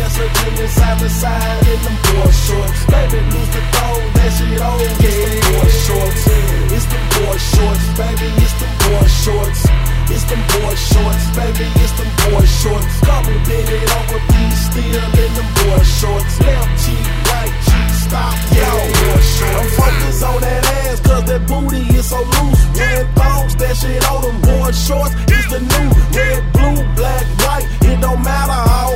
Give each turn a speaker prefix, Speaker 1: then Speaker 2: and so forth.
Speaker 1: swinging side to side in them boy shorts. Baby, lose the thong, that shit on. It's them boy shorts. It's them boy shorts, baby. It's them boy shorts. It's them boy shorts, baby. It's them boy shorts. Couple bit it on repeat, still in them boy shorts. Left cheek, right cheek, stop, yo. I'm focused on that ass, cause that booty is so loose. Red thongs, that shit on them boy shorts. It's the new red